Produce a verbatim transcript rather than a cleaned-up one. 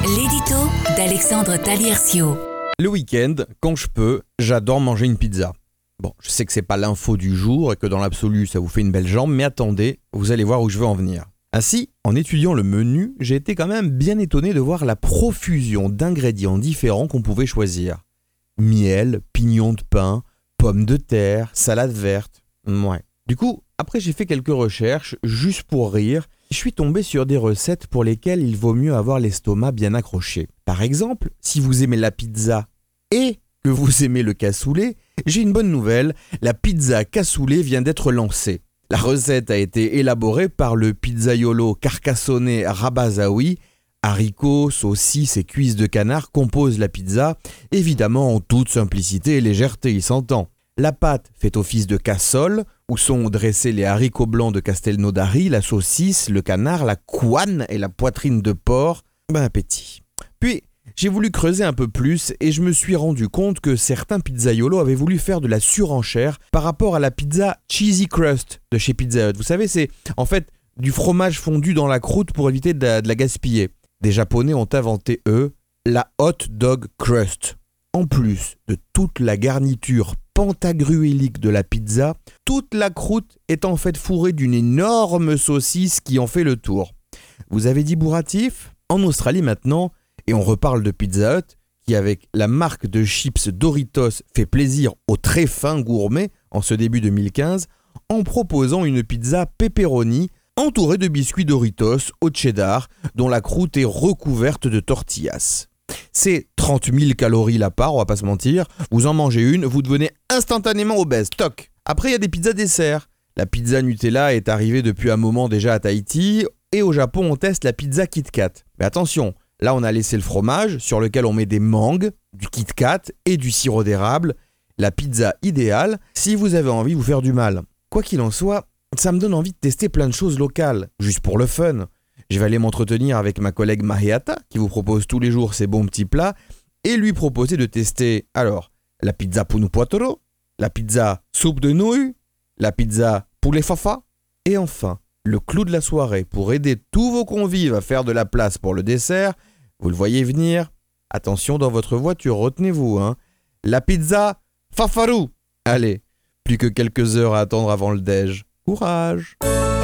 L'édito d'Alexandre Taliercio. Le week-end, quand je peux, j'adore manger une pizza. Bon, je sais que c'est pas l'info du jour et que dans l'absolu, ça vous fait une belle jambe, mais attendez, vous allez voir où je veux en venir. Ainsi, en étudiant le menu, j'ai été quand même bien étonné de voir la profusion d'ingrédients différents qu'on pouvait choisir. Miel, pignons de pain, pommes de terre, salade verte. Ouais. Du coup, après j'ai fait quelques recherches, juste pour rire, je suis tombé sur des recettes pour lesquelles il vaut mieux avoir l'estomac bien accroché. Par exemple, si vous aimez la pizza et que vous aimez le cassoulet, j'ai une bonne nouvelle, la pizza cassoulet vient d'être lancée. La recette a été élaborée par le pizzaiolo Carcassonne Rabazaoui. Haricots, saucisses et cuisses de canard composent la pizza, évidemment en toute simplicité et légèreté, il s'entend. La pâte fait office de cassole, où sont dressés les haricots blancs de Castelnaudary, la saucisse, le canard, la couenne et la poitrine de porc. Bon appétit. Puis, j'ai voulu creuser un peu plus et je me suis rendu compte que certains pizzaiolos avaient voulu faire de la surenchère par rapport à la pizza Cheesy Crust de chez Pizza Hut. Vous savez, c'est en fait du fromage fondu dans la croûte pour éviter de la, de la gaspiller. Des Japonais ont inventé, eux, la Hot Dog Crust. En plus de toute la garniture pantagruélique de la pizza, toute la croûte est en fait fourrée d'une énorme saucisse qui en fait le tour. Vous avez dit bourratif ? En Australie maintenant, et on reparle de Pizza Hut, qui avec la marque de chips Doritos fait plaisir aux très fins gourmets en ce début deux mille quinze, en proposant une pizza pepperoni entourée de biscuits Doritos au cheddar, dont la croûte est recouverte de tortillas. C'est trente mille calories la part, on va pas se mentir. Vous en mangez une, vous devenez instantanément obèse. Toc. Après, il y a des pizzas desserts. La pizza Nutella est arrivée depuis un moment déjà à Tahiti. Et au Japon, on teste la pizza Kit Kat. Mais attention, là on a laissé le fromage sur lequel on met des mangues, du Kit Kat et du sirop d'érable. La pizza idéale si vous avez envie de vous faire du mal. Quoi qu'il en soit, ça me donne envie de tester plein de choses locales, juste pour le fun. Je vais aller m'entretenir avec ma collègue Mariata, qui vous propose tous les jours ses bons petits plats, et lui proposer de tester, alors, la pizza Punu Quattro, la pizza soupe de nouilles, la pizza poulet fafa, et enfin, le clou de la soirée pour aider tous vos convives à faire de la place pour le dessert, vous le voyez venir, attention dans votre voiture, retenez-vous, hein, la pizza Fafarou. Allez, plus que quelques heures à attendre avant le déj. Courage!